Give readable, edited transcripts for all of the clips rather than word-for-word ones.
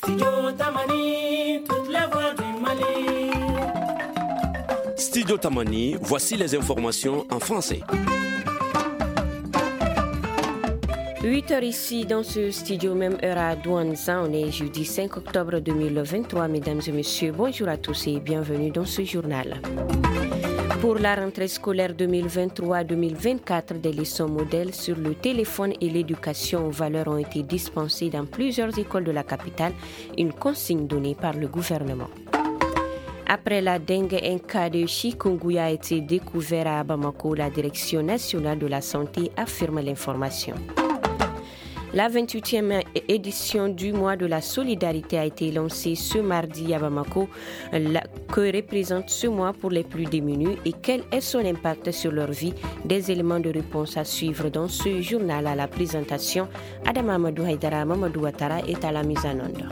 Studio Tamani, voici les informations en français. 8h ici dans ce studio, même heure à Douanza. On est jeudi 5 octobre 2023. Mesdames et messieurs, bonjour à tous et bienvenue dans ce journal. Pour la rentrée scolaire 2023-2024, des leçons modèles sur le téléphone et l'éducation aux valeurs ont été dispensées dans plusieurs écoles de la capitale, une consigne donnée par le gouvernement. Après la dengue, un cas de chikungunya a été découvert à Bamako. La Direction nationale de la santé affirme l'information. La 28e édition du mois de la solidarité a été lancée ce mardi à Bamako. Que représente ce mois pour les plus démunis et quel est son impact sur leur vie? Des éléments de réponse à suivre dans ce journal. À la présentation, Adam Amadou Haïdara Mamadou Ouattara est à la mise en onde.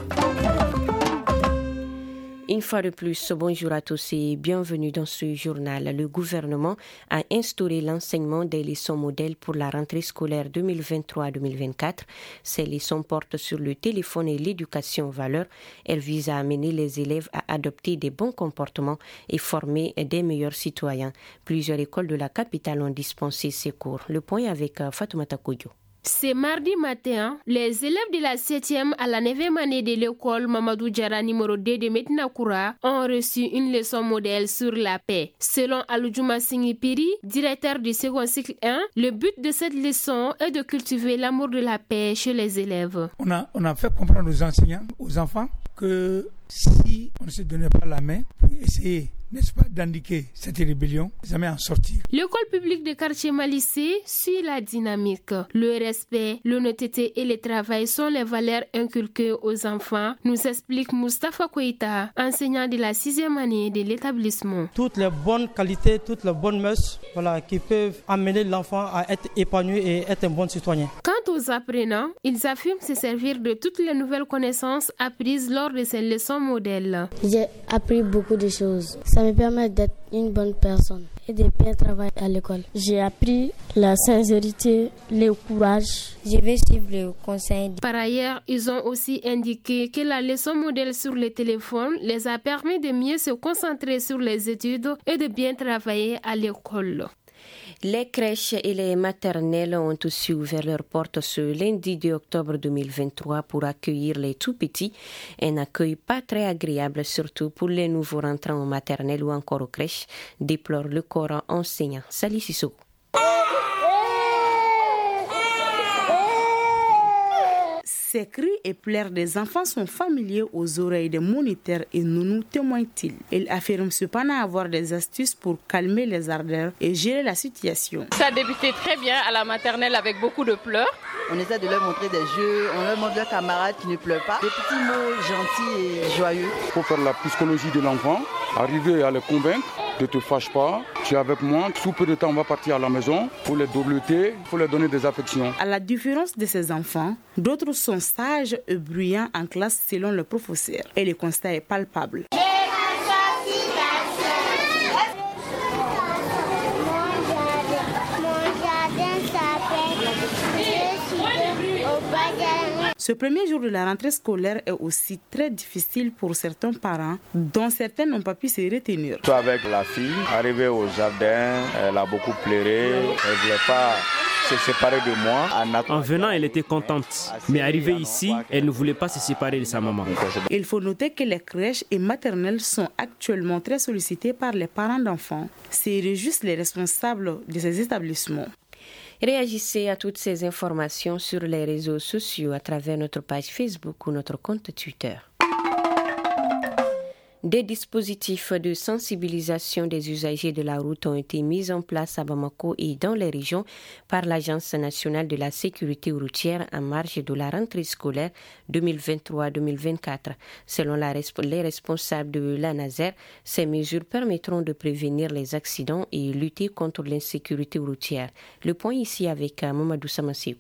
Une fois de plus, bonjour à tous et bienvenue dans ce journal. Le gouvernement a instauré l'enseignement des leçons modèles pour la rentrée scolaire 2023-2024. Ces leçons portent sur le téléphone et l'éducation aux valeurs. Elles visent à amener les élèves à adopter des bons comportements et former des meilleurs citoyens. Plusieurs écoles de la capitale ont dispensé ces cours. Le point avec Fatoumata Kodjo. C'est mardi matin, les élèves de la 7e à la 9e année de l'école Mamadou Diarra numéro 2 de Medina Koura ont reçu une leçon modèle sur la paix. Selon Aludjouma Singipiri, directeur du second cycle 1, le but de cette leçon est de cultiver l'amour de la paix chez les élèves. On a fait comprendre aux enseignants, aux enfants, que si on ne se donnait pas la main pour essayer, n'est-ce pas, d'indiquer cette rébellion, jamais en sortir. L'école publique de quartier Malissé suit la dynamique. Le respect, l'honnêteté et le travail sont les valeurs inculquées aux enfants, nous explique Moustapha Koïta, enseignant de la 6e année de l'établissement. Toutes les bonnes qualités, toutes les bonnes mœurs, qui peuvent amener l'enfant à être épanoui et être un bon citoyen. Quant aux apprenants, ils affirment se servir de toutes les nouvelles connaissances apprises lors de ces leçons modèles. J'ai appris beaucoup de choses. Ça me permet d'être une bonne personne et de bien travailler à l'école. J'ai appris la sincérité, le courage. Je vais suivre le conseil. Par ailleurs, ils ont aussi indiqué que la leçon modèle sur le téléphone les a permis de mieux se concentrer sur les études et de bien travailler à l'école. Les crèches et les maternelles ont aussi ouvert leurs portes ce lundi 2 octobre 2023 pour accueillir les tout-petits. Un accueil pas très agréable, surtout pour les nouveaux rentrants en maternelle ou encore aux crèches, déplore le corps enseignant. Sali Sissoko. Ces cris et pleurs des enfants sont familiers aux oreilles des moniteurs et nounous, témoignent-ils. Ils affirment cependant avoir des astuces pour calmer les ardeurs et gérer la situation. Ça a débuté très bien à la maternelle avec beaucoup de pleurs. On essaie de leur montrer des jeux, on leur montre leurs camarades qui ne pleurent pas. Des petits mots gentils et joyeux. Il faut faire la psychologie de l'enfant, arriver à les convaincre. Ne te fâche pas, tu es avec moi, sous peu de temps on va partir à la maison, il faut les doubleter, il faut les donner des affections. À la différence de ces enfants, d'autres sont sages et bruyants en classe selon le professeur. Et le constat est palpable. Ce premier jour de la rentrée scolaire est aussi très difficile pour certains parents, dont certains n'ont pas pu se retenir. Avec la fille, arrivée au jardin, elle a beaucoup pleuré, elle ne voulait pas se séparer de moi. En venant, elle était contente, mais arrivée ici, elle ne voulait pas se séparer de sa maman. Il faut noter que les crèches et maternelles sont actuellement très sollicitées par les parents d'enfants. C'est juste les responsables de ces établissements. Réagissez à toutes ces informations sur les réseaux sociaux à travers notre page Facebook ou notre compte Twitter. Des dispositifs de sensibilisation des usagers de la route ont été mis en place à Bamako et dans les régions par l'Agence nationale de la sécurité routière en marge de la rentrée scolaire 2023-2024. Selon les responsables de l'ANASER, ces mesures permettront de prévenir les accidents et lutter contre l'insécurité routière. Le point ici avec Mamadou Samasekou.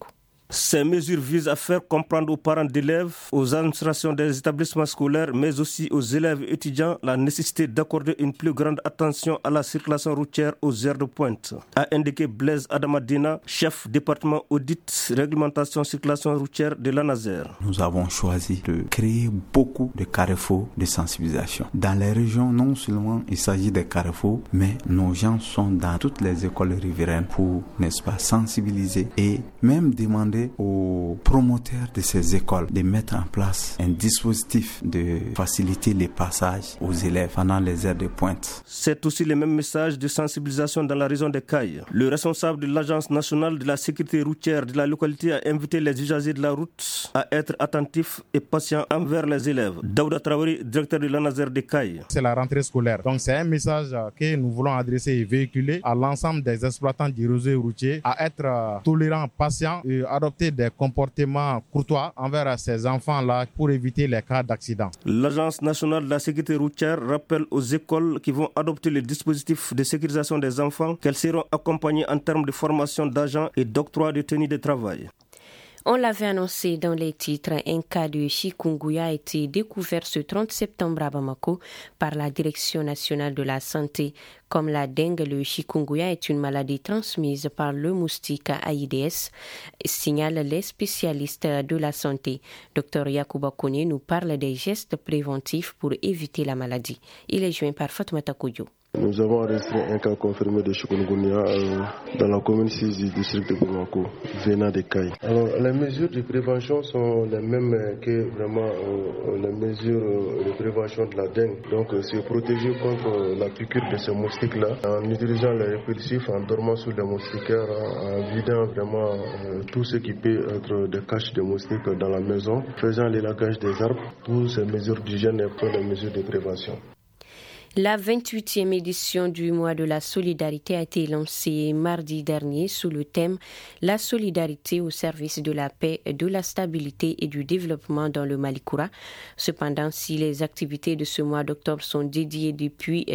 Ces mesures visent à faire comprendre aux parents d'élèves, aux administrations des établissements scolaires, mais aussi aux élèves et étudiants la nécessité d'accorder une plus grande attention à la circulation routière aux heures de pointe, a indiqué Blaise Adamadina, chef département audit réglementation circulation routière de l'ANASER. Nous avons choisi de créer beaucoup de carrefours de sensibilisation. Dans les régions, non seulement il s'agit des carrefours, mais nos gens sont dans toutes les écoles riveraines pour, n'est-ce pas, sensibiliser et même demander aux promoteurs de ces écoles de mettre en place un dispositif de faciliter les passages aux élèves pendant les heures de pointe. C'est aussi le même message de sensibilisation dans la région de Caille. Le responsable de l'Agence nationale de la sécurité routière de la localité a invité les usagers de la route à être attentifs et patients envers les élèves. Daouda Traoré, directeur de l'ANASER de Caille. C'est la rentrée scolaire. Donc c'est un message que nous voulons adresser et véhiculer à l'ensemble des exploitants du réseau routier à être tolérants, patients et adopter des comportements courtois envers ces enfants-là pour éviter les cas d'accident. L'Agence nationale de la sécurité routière rappelle aux écoles qui vont adopter le dispositif de sécurisation des enfants qu'elles seront accompagnées en termes de formation d'agents et d'octroi de tenue de travail. On l'avait annoncé dans les titres, un cas de chikungunya a été découvert ce 30 septembre à Bamako par la Direction nationale de la santé. Comme la dengue, le chikungunya est une maladie transmise par le moustique Aïdes, signalent les spécialistes de la santé. Dr Yacouba Kone nous parle des gestes préventifs pour éviter la maladie. Il est joint par Fatoumata Kouyo. Nous avons enregistré un cas confirmé de chikungunya dans la commune 6 du district de Bamako, venant de Caille. Alors, les mesures de prévention sont les mêmes que vraiment les mesures de prévention de la dengue. Donc, c'est protéger contre la piqûre de ces moustiques-là en utilisant les répulsifs, en dormant sur les moustiquaires, en vidant vraiment tout ce qui peut être des caches de moustiques dans la maison, faisant l'élagage des arbres. Toutes ces mesures d'hygiène sont les mesures de prévention. La 28e édition du mois de la solidarité a été lancée mardi dernier sous le thème « La solidarité au service de la paix, de la stabilité et du développement dans le Malikoura ». Cependant, si les activités de ce mois d'octobre sont dédiées depuis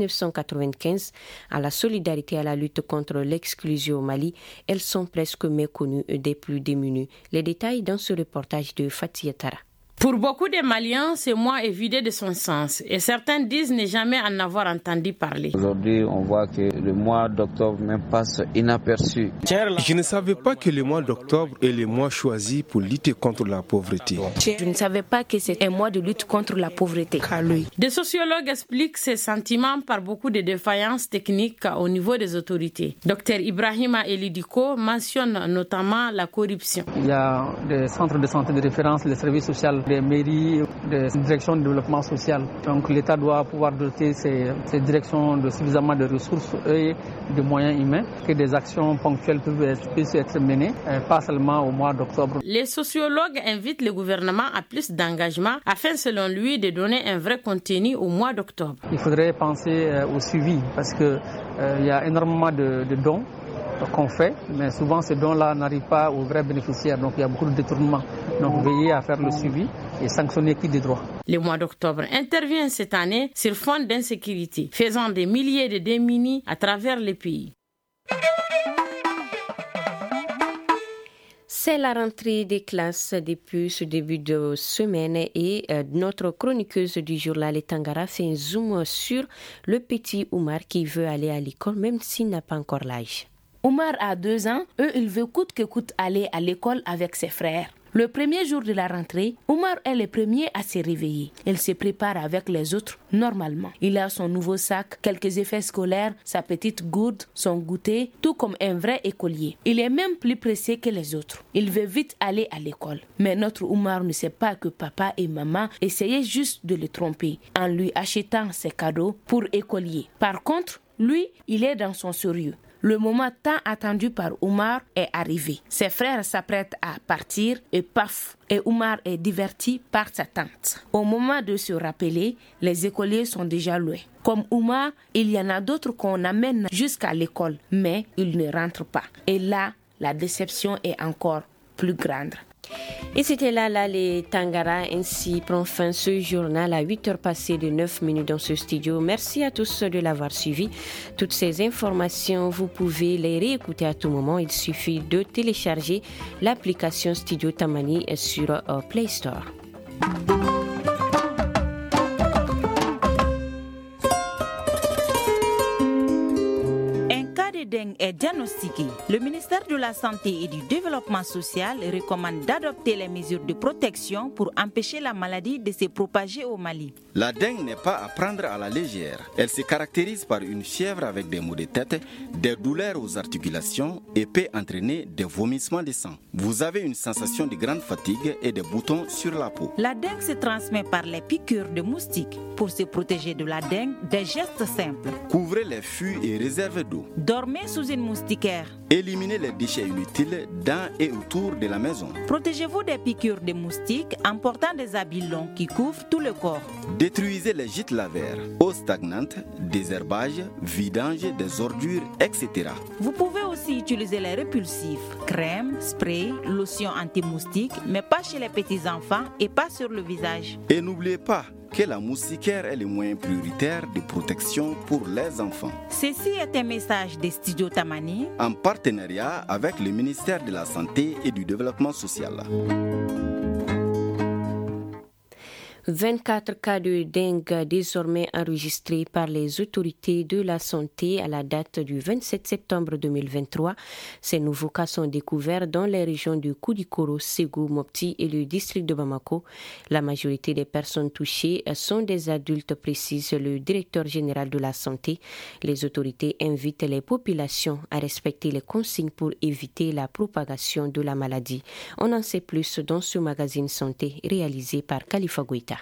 1995 à la solidarité et à la lutte contre l'exclusion au Mali, elles sont presque méconnues des plus démunis. Les détails dans ce reportage de Fatia Tara. Pour beaucoup de Maliens, ce mois est vidé de son sens et certains disent ne jamais en avoir entendu parler. Aujourd'hui, on voit que le mois d'octobre même passe inaperçu. Je ne savais pas que le mois d'octobre est le mois choisi pour lutter contre la pauvreté. Je ne savais pas que c'est un mois de lutte contre la pauvreté. Des sociologues expliquent ces sentiments par beaucoup de défaillances techniques au niveau des autorités. Dr Ibrahima Elidiko mentionne notamment la corruption. Il y a des centres de santé de référence, les services sociaux, des mairies, des directions de développement social. Donc l'État doit pouvoir doter ces directions de suffisamment de ressources et de moyens humains, que des actions ponctuelles puissent être menées, pas seulement au mois d'octobre. Les sociologues invitent le gouvernement à plus d'engagement afin, selon lui, de donner un vrai contenu au mois d'octobre. Il faudrait penser au suivi parce qu'il y a énormément de dons qu'on fait, mais souvent ces dons-là n'arrivent pas aux vrais bénéficiaires, donc il y a beaucoup de détournements. Donc veillez à faire le suivi et sanctionner qui des droits. Le mois d'octobre intervient cette année sur fond d'insécurité, faisant des milliers de démunis à travers le pays. C'est la rentrée des classes depuis ce début de semaine et notre chroniqueuse du journal Tangara fait un zoom sur le petit Oumar qui veut aller à l'école même s'il n'a pas encore l'âge. Oumar a 2 ans, il veut coûte que coûte aller à l'école avec ses frères. Le premier jour de la rentrée, Oumar est le premier à se réveiller. Il se prépare avec les autres normalement. Il a son nouveau sac, quelques effets scolaires, sa petite gourde, son goûter, tout comme un vrai écolier. Il est même plus pressé que les autres. Il veut vite aller à l'école. Mais notre Oumar ne sait pas que papa et maman essayaient juste de le tromper en lui achetant ses cadeaux pour écolier. Par contre, lui, il est dans son sérieux. Le moment tant attendu par Oumar est arrivé. Ses frères s'apprêtent à partir et paf, et Oumar est diverti par sa tante. Au moment de se rappeler, les écoliers sont déjà loin. Comme Oumar, il y en a d'autres qu'on amène jusqu'à l'école, mais ils ne rentrent pas. Et là, la déception est encore plus grande. Et c'était là les Tangara. Ainsi prend fin ce journal à 8h passées de 9 minutes dans ce studio. Merci à tous de l'avoir suivi. Toutes ces informations, vous pouvez les réécouter à tout moment. Il suffit de télécharger l'application Studio Tamani sur Play Store. Dengue est diagnostiqué. Le ministère de la Santé et du Développement social recommande d'adopter les mesures de protection pour empêcher la maladie de se propager au Mali. La dengue n'est pas à prendre à la légère. Elle se caractérise par une fièvre avec des maux de tête, des douleurs aux articulations et peut entraîner des vomissements de sang. Vous avez une sensation de grande fatigue et des boutons sur la peau. La dengue se transmet par les piqûres de moustiques. Pour se protéger de la dengue, des gestes simples. Couvrez les fûts et réserves d'eau. Dormez sous une moustiquaire. Éliminez les déchets inutiles dans et autour de la maison. Protégez-vous des piqûres de moustiques en portant des habits longs qui couvrent tout le corps. Détruisez les gîtes lavaires, eau stagnante, désherbage, vidange des ordures, etc. Vous pouvez aussi utiliser les répulsifs, crème, spray, lotion anti-moustique, mais pas chez les petits-enfants et pas sur le visage. Et n'oubliez pas que la moustiquaire est le moyen prioritaire de protection pour les enfants. Ceci est un message de Studio Tamani en partenariat avec le ministère de la Santé et du Développement social. 24 cas de dengue désormais enregistrés par les autorités de la santé à la date du 27 septembre 2023. Ces nouveaux cas sont découverts dans les régions de Koulikoro, Ségou, Mopti et le district de Bamako. La majorité des personnes touchées sont des adultes, précise le directeur général de la santé. Les autorités invitent les populations à respecter les consignes pour éviter la propagation de la maladie. On en sait plus dans ce magazine santé réalisé par Khalifa Goïta.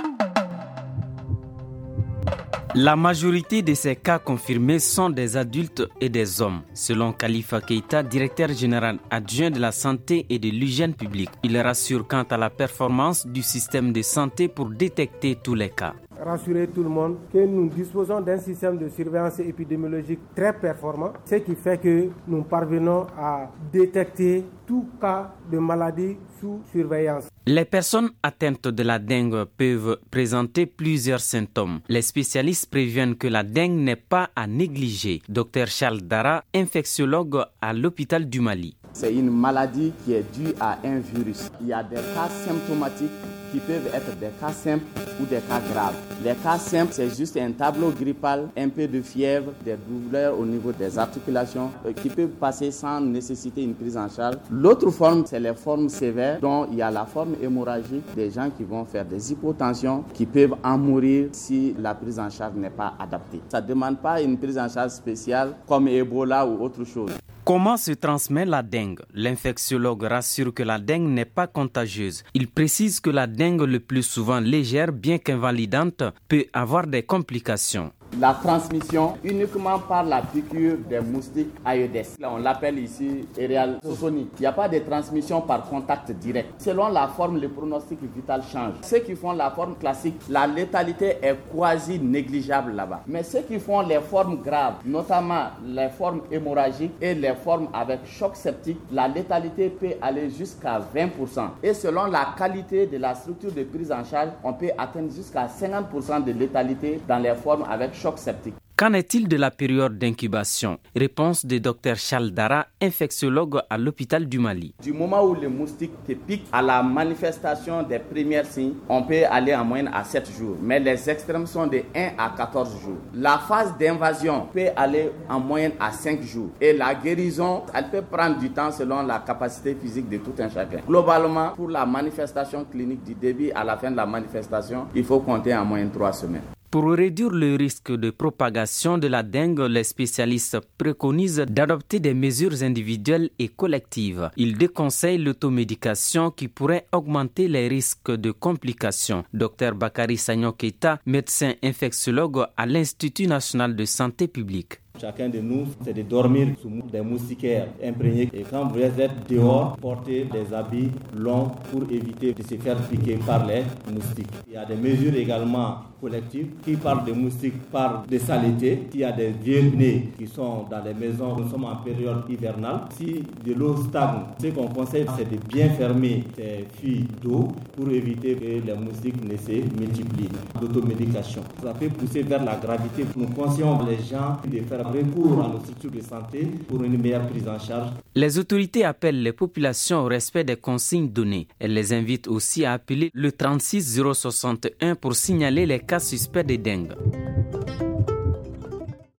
La majorité de ces cas confirmés sont des adultes et des hommes, selon Khalifa Keita, directeur général adjoint de la santé et de l'hygiène publique. Il rassure quant à la performance du système de santé pour détecter tous les cas. Rassurer tout le monde que nous disposons d'un système de surveillance épidémiologique très performant, ce qui fait que nous parvenons à détecter tout cas de maladie sous surveillance. Les personnes atteintes de la dengue peuvent présenter plusieurs symptômes. Les spécialistes préviennent que la dengue n'est pas à négliger. Dr Charles Dara, infectiologue à l'hôpital du Mali. C'est une maladie qui est due à un virus. Il y a des cas symptomatiques qui peuvent être des cas simples ou des cas graves. Les cas simples, c'est juste un tableau grippal, un peu de fièvre, des douleurs au niveau des articulations qui peuvent passer sans nécessiter une prise en charge. L'autre forme, c'est les formes sévères, dont il y a la forme hémorragique, des gens qui vont faire des hypotensions, qui peuvent en mourir si la prise en charge n'est pas adaptée. Ça ne demande pas une prise en charge spéciale comme Ebola ou autre chose. Comment se transmet la dengue? L'infectiologue rassure que la dengue n'est pas contagieuse. Il précise que la dengue, le plus souvent légère, bien qu'invalidante, peut avoir des complications. La transmission uniquement par la piqûre des moustiques Aedes. On l'appelle ici Erial-Sosoni. Il n'y a pas de transmission par contact direct. Selon la forme, le pronostic vital change. Ceux qui font la forme classique, la létalité est quasi négligeable là-bas. Mais ceux qui font les formes graves, notamment les formes hémorragiques et les formes avec choc septique, la létalité peut aller jusqu'à 20%. Et selon la qualité de la structure de prise en charge, on peut atteindre jusqu'à 50% de létalité dans les formes avec choc septique. Qu'en est-il de la période d'incubation? Réponse de Dr Charles Dara, infectiologue à l'hôpital du Mali. Du moment où le moustique te pique à la manifestation des premiers signes, on peut aller en moyenne à 7 jours. Mais les extrêmes sont de 1 à 14 jours. La phase d'invasion peut aller en moyenne à 5 jours. Et la guérison, elle peut prendre du temps selon la capacité physique de tout un chacun. Globalement, pour la manifestation clinique du début à la fin de la manifestation, il faut compter en moyenne 3 semaines. Pour réduire le risque de propagation de la dengue, les spécialistes préconisent d'adopter des mesures individuelles et collectives. Ils déconseillent l'automédication qui pourrait augmenter les risques de complications. Dr Bakary Sagnon Keita, médecin infectiologue à l'Institut national de santé publique. Chacun de nous, c'est de dormir sous des moustiquaires imprégnés. Et quand vous êtes dehors, portez des habits longs pour éviter de se faire piquer par les moustiques. Il y a des mesures également collectives. Qui parle de moustiques parle de saleté. S'il y a des vieux pneus qui sont dans les maisons, nous sommes en période hivernale. Si de l'eau stagne, ce qu'on conseille, c'est de bien fermer ces fuites d'eau pour éviter que les moustiques ne se multiplient. L'automédication, ça peut pousser vers la gravité. Nous conseillons les gens de faire recours à nos structures de santé pour une meilleure prise en charge. Les autorités appellent les populations au respect des consignes données. Elles les invitent aussi à appeler le 36 061 pour signaler les cas suspects de dengue.